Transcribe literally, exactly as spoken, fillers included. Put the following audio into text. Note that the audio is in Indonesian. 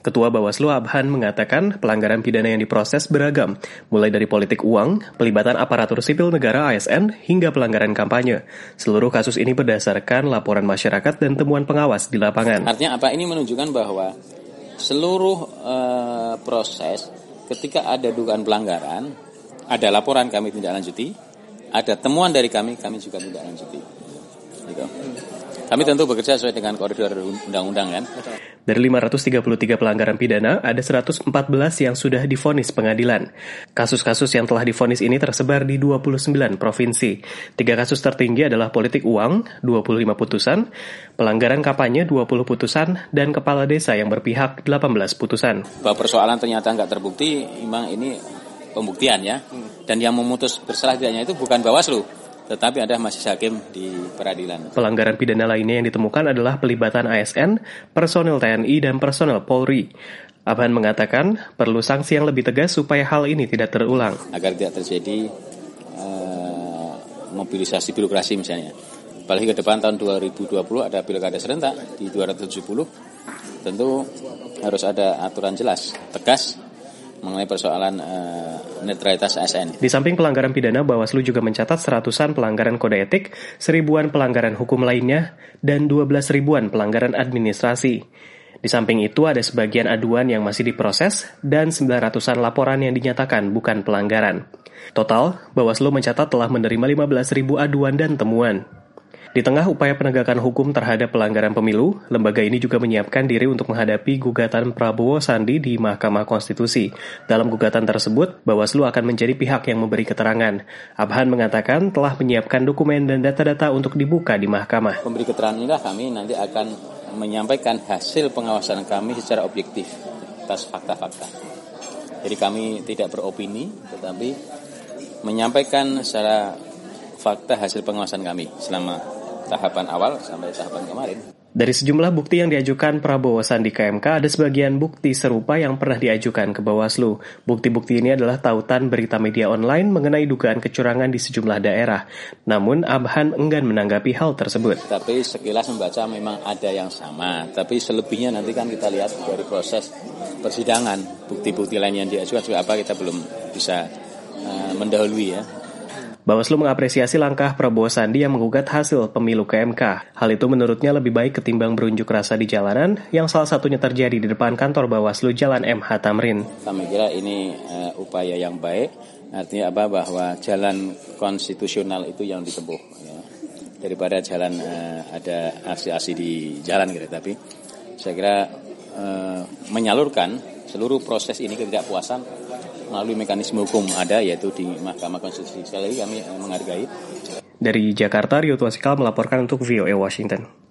Ketua Bawaslu Abhan mengatakan pelanggaran pidana yang diproses beragam, mulai dari politik uang, pelibatan aparatur sipil negara A S N, hingga pelanggaran kampanye. Seluruh kasus ini berdasarkan laporan masyarakat dan temuan pengawas di lapangan. Artinya apa? Ini menunjukkan bahwa seluruh uh, proses ketika ada dugaan pelanggaran, ada laporan kami tindak lanjuti, ada temuan dari kami, kami juga tindak lanjuti. Gitu. Kami tentu bekerja sesuai dengan koridor undang-undang kan. Dari lima ratus tiga puluh tiga pelanggaran pidana, ada seratus empat belas yang sudah divonis pengadilan. Kasus-kasus yang telah divonis ini tersebar di dua puluh sembilan provinsi. Tiga kasus tertinggi adalah politik uang, dua puluh lima putusan, pelanggaran kampanye, dua puluh putusan, dan kepala desa yang berpihak, delapan belas putusan. Bahwa persoalan ternyata nggak terbukti, memang ini pembuktian ya. Dan yang memutus bersalah tidaknya itu bukan Bawaslu, tetapi ada majelis hakim di peradilan. Pelanggaran pidana lainnya yang ditemukan adalah pelibatan A S N, personel T N I, dan personel Polri. Abhan mengatakan perlu sanksi yang lebih tegas supaya hal ini tidak terulang. Agar tidak terjadi uh, mobilisasi birokrasi misalnya. Apalagi ke depan tahun dua ribu dua puluh ada pilkada serentak di dua ratus tujuh puluh. Tentu harus ada aturan jelas, tegas, mengenai persoalan uh, netralitas A S N. Di samping pelanggaran pidana, Bawaslu juga mencatat seratusan pelanggaran kode etik, seribuan pelanggaran hukum lainnya, dan dua belas ribuan pelanggaran administrasi. Di samping itu ada sebagian aduan yang masih diproses dan sembilan ratusan laporan yang dinyatakan bukan pelanggaran. Total, Bawaslu mencatat telah menerima lima belas ribu aduan dan temuan. Di tengah upaya penegakan hukum terhadap pelanggaran pemilu, lembaga ini juga menyiapkan diri untuk menghadapi gugatan Prabowo Sandi di Mahkamah Konstitusi. Dalam gugatan tersebut, Bawaslu akan menjadi pihak yang memberi keterangan. Abhan mengatakan telah menyiapkan dokumen dan data-data untuk dibuka di mahkamah. Pemberi keterangan inilah kami nanti akan menyampaikan hasil pengawasan kami secara objektif atas fakta-fakta. Jadi kami tidak beropini, tetapi menyampaikan secara fakta hasil pengawasan kami selama tahapan awal sampai tahapan kemarin. Dari sejumlah bukti yang diajukan Prabowo Sandi ke M K, ada sebagian bukti serupa yang pernah diajukan ke Bawaslu. Bukti-bukti ini adalah tautan berita media online mengenai dugaan kecurangan di sejumlah daerah. Namun, Abhan enggan menanggapi hal tersebut. Tapi sekilas membaca memang ada yang sama. Tapi selebihnya nanti kan kita lihat dari proses persidangan. Bukti-bukti lain yang diajukan seperti apa kita belum bisa uh, mendahului ya. Bawaslu mengapresiasi langkah Prabowo Sandi yang menggugat hasil pemilu ke M K. Hal itu menurutnya lebih baik ketimbang berunjuk rasa di jalanan yang salah satunya terjadi di depan kantor Bawaslu Jalan M H Tamrin. Kami kira ini uh, upaya yang baik, artinya apa bahwa jalan konstitusional itu yang ditempuh ya. Daripada jalan uh, ada aksi-aksi di jalan gitu. Tapi saya kira uh, menyalurkan seluruh proses ini ketidakpuasan melalui mekanisme hukum ada, yaitu di Mahkamah Konstitusi. Sekali lagi kami menghargai. Dari Jakarta, Rio Tuasikal melaporkan untuk V O A Washington.